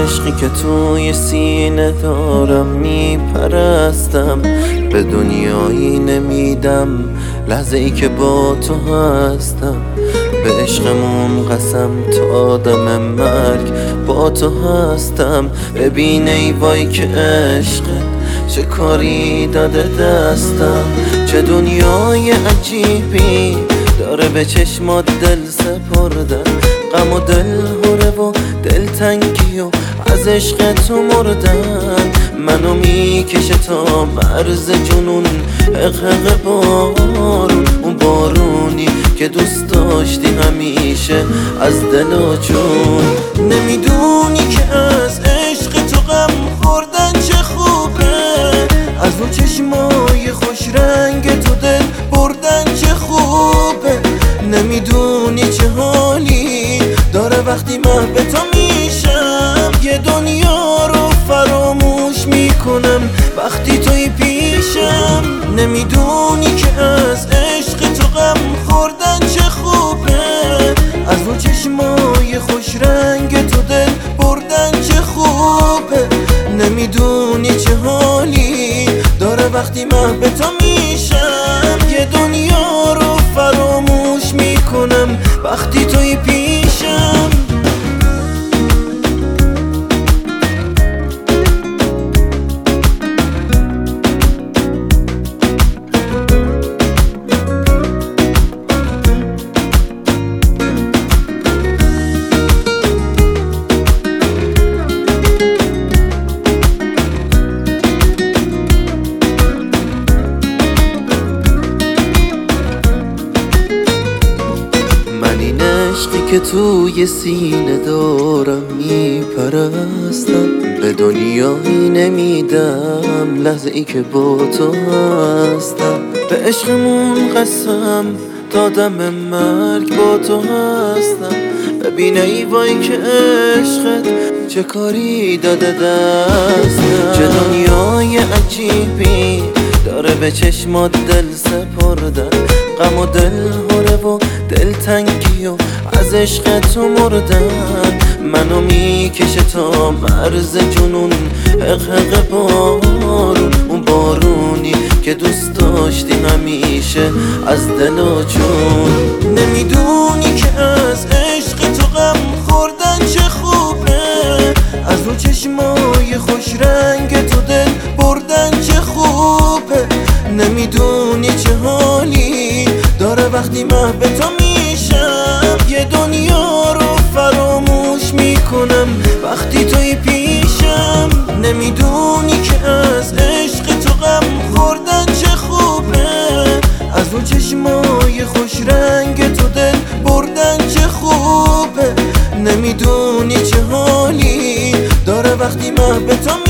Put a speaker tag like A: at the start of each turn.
A: عشقی که توی سینه دارم میپرستم، به دنیایی نمیدم لحظه ای که با تو هستم. به عشقمون قسم تا دم مرگ با تو هستم. ببین ای وای که عشقت چه کاری داده دستم، چه دنیای عجیبی داره به چشمات دل سپردن. غم و دل هره و دلتنگی و از عشق تو مردن. منو میکشه تا مرز جنون، حقق بارون، اون بارونی که دوست داشتی همیشه از دل و جون. نمیدونی که از عشق تو غم خوردن چه خوبه، از اون چشمای خوش رنگ تو دل بردن چه خوبه. نمیدونی چه حالی داره وقتی محو تو میشم، یه دنیا رو فراموش میکنم وقتی توی پیشم. نمیدونی که از عشق تو غم خوردن چه خوبه، از اون چشمای خوش رنگ تو دل بردن چه خوبه. نمیدونی چه حالی داره وقتی محو تو میشم، یه دنیا رو فراموش میکنم وقتی توی پیشم. عشقی که توی سینه دارم میپرستم، به دنیایی نمیدم لحظه ای که با تو هستم. به عشقمون قسم تا دم مرگ با تو هستم. ببین ای وای که عشقت چه کاری داده دستم، چه دنیای عجیبی داره به چشمات دل سپردن. غم و دل هره و دلتنگی و از عشق تو مردن. منو میکشه تا مرز جنون، حقق بارون، اون بارونی که دوست داشتی همیشه از دل و جون. نمیدونی که از عشق تو غم خوردن چه خوبه، از اون چشمای خوش رنگ تو دل بردن چه خوبه. نمیدونی چه حالی داره وقتی محو تو میشم، یه دنیا رو فراموش میکنم وقتی توی پیشم. نمیدونی که از عشق تو غم خوردن چه خوبه، از اون چشمای خوش رنگ تو دل بردن چه خوبه. نمیدونی چه حالی داره وقتی محو تو